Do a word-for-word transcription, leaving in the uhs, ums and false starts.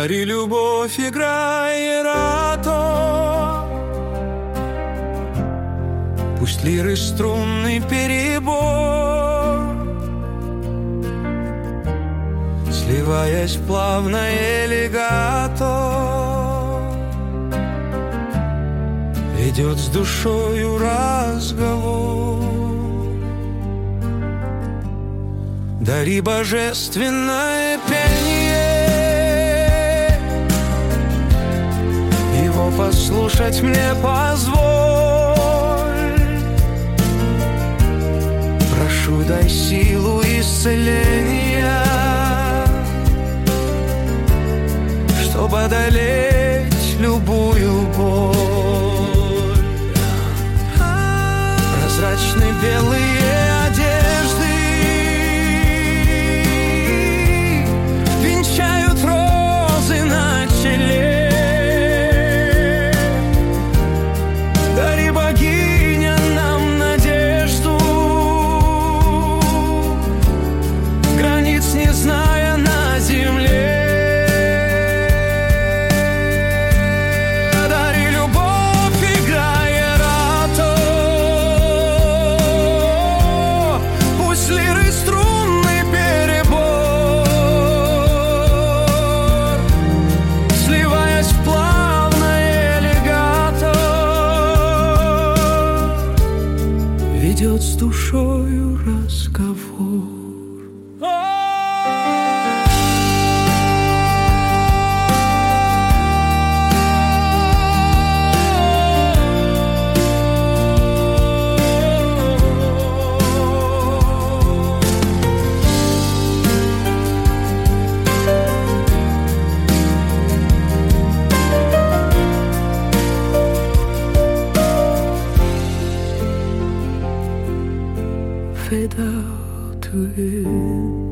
Дари любовь, играй рато. Пусть лиры струнный перебор, сливаясь в плавное легато, ведет с душою разговор. Дари божественное пение, его послушать мне позволь. Прошу, дай силу исцеления, чтобы одолеть любую боль. Прозрачны белые одежды венчают розы на челе. Дари, богиня, нам надежду, границ не зная на земле. Ведет с душою разговор. Fade out to it.